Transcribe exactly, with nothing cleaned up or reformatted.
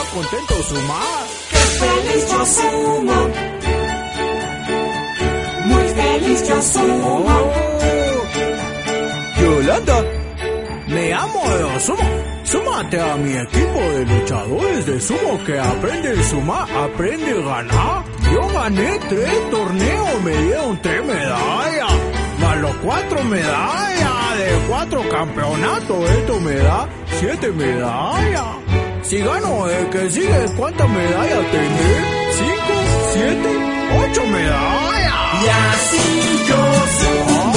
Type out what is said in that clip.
contento sumar. ¡Qué feliz yo sumo! Muy feliz yo sumo. Oh. Yolanda, me amo de sumo. Súmate a mi equipo de luchadores de sumo que aprende a sumar, aprende a ganar. Yo gané tres torneos, me dieron tres medallas. Más los cuatro medallas de cuatro campeonatos, esto me da siete medallas. Si gano el que sigue, ¿cuántas medallas tendré? Cinco, siete, ocho medallas. Y así yo sumo.